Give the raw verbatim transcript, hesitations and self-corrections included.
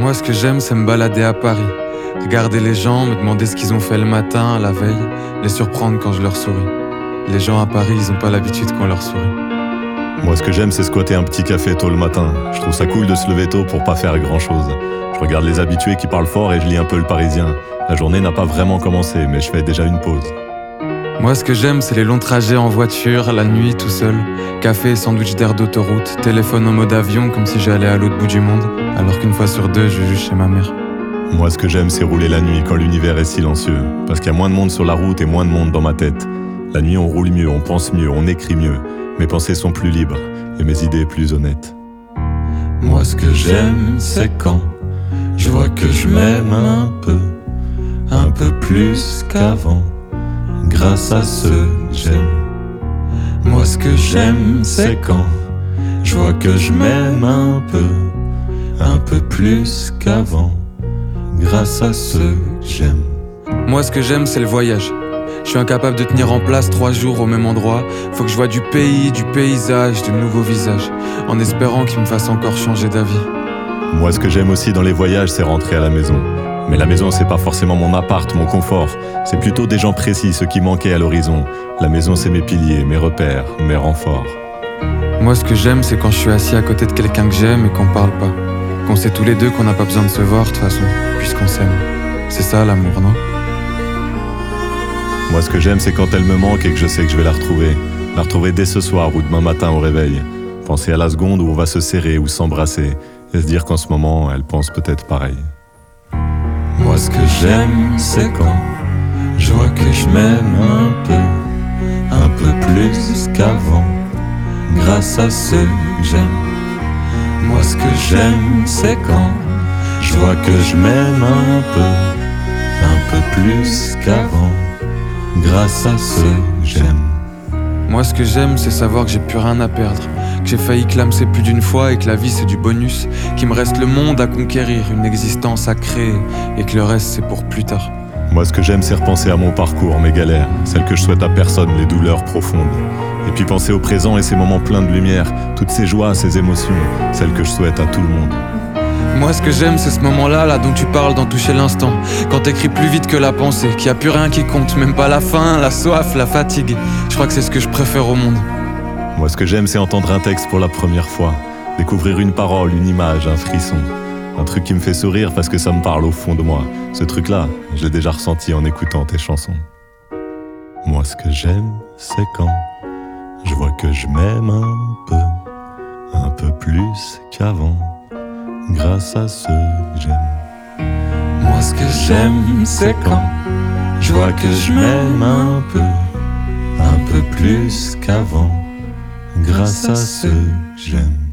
Moi, ce que j'aime, c'est me balader à Paris. Regarder les gens, me demander ce qu'ils ont fait le matin, la veille, les surprendre quand je leur souris. Les gens à Paris, ils ont pas l'habitude qu'on leur sourit. Moi, ce que j'aime, c'est squatter un petit café tôt le matin. Je trouve ça cool de se lever tôt pour pas faire grand-chose. Je regarde les habitués qui parlent fort et je lis un peu le Parisien. La journée n'a pas vraiment commencé, mais je fais déjà une pause. Moi, ce que j'aime, c'est les longs trajets en voiture, la nuit, tout seul. Café et sandwich d'air d'autoroute, téléphone en mode avion comme si j'allais à l'autre bout du monde, alors qu'une fois sur deux, je vais juste chez ma mère. Moi, ce que j'aime, c'est rouler la nuit quand l'univers est silencieux. Parce qu'il y a moins de monde sur la route et moins de monde dans ma tête. La nuit, on roule mieux, on pense mieux, on écrit mieux. Mes pensées sont plus libres et mes idées plus honnêtes. Moi, ce que j'aime, c'est quand je vois que je m'aime un peu, un peu plus qu'avant, grâce à ceux que j'aime. Moi, ce que j'aime, c'est quand je vois que je m'aime un peu, un peu plus qu'avant, grâce à ceux que j'aime. Moi, ce que j'aime, c'est le voyage. Je suis incapable de tenir en place trois jours au même endroit. Faut que je vois du pays, du paysage, de nouveaux visages, en espérant qu'ils me fassent encore changer d'avis. Moi, ce que j'aime aussi dans les voyages, c'est rentrer à la maison. Mais la maison, c'est pas forcément mon appart, mon confort. C'est plutôt des gens précis, ceux qui manquaient à l'horizon. La maison, c'est mes piliers, mes repères, mes renforts. Moi, ce que j'aime, c'est quand je suis assis à côté de quelqu'un que j'aime et qu'on parle pas. Qu'on sait tous les deux qu'on n'a pas besoin de se voir, de toute façon, puisqu'on s'aime. C'est ça, l'amour, non ? Moi, ce que j'aime, c'est quand elle me manque et que je sais que je vais la retrouver. La retrouver dès ce soir ou demain matin au réveil. Penser à la seconde où on va se serrer ou s'embrasser et se dire qu'en ce moment, elle pense peut-être pareil. Moi, ce que j'aime, c'est quand je vois que je m'aime un peu, un peu plus qu'avant, grâce à ceux que j'aime. Moi, ce que j'aime, c'est quand je vois que je m'aime un peu, un peu plus qu'avant, grâce à ceux que j'aime. Moi, ce que j'aime, c'est savoir que j'ai plus rien à perdre, que j'ai failli clamser plus d'une fois et que la vie c'est du bonus, qu'il me reste le monde à conquérir, une existence à créer et que le reste c'est pour plus tard. Moi, ce que j'aime, c'est repenser à mon parcours, mes galères, celles que je souhaite à personne, les douleurs profondes. Et puis penser au présent et ces moments pleins de lumière, toutes ces joies, ces émotions, celles que je souhaite à tout le monde. Moi, ce que j'aime, c'est ce moment-là, là, dont tu parles, d'en toucher l'instant. Quand t'écris plus vite que la pensée, qu'il n'y a plus rien qui compte, même pas la faim, la soif, la fatigue. Je crois que c'est ce que je préfère au monde. Moi, ce que j'aime, c'est entendre un texte pour la première fois, découvrir une parole, une image, un frisson. Un truc qui me fait sourire parce que ça me parle au fond de moi. Ce truc-là, je l'ai déjà ressenti en écoutant tes chansons. Moi, ce que j'aime, c'est quand je vois que je m'aime un peu, un peu plus qu'avant, grâce à ceux que j'aime. Moi, ce que j'aime, c'est quand je vois que je m'aime un peu, un peu plus qu'avant, grâce à ceux que j'aime.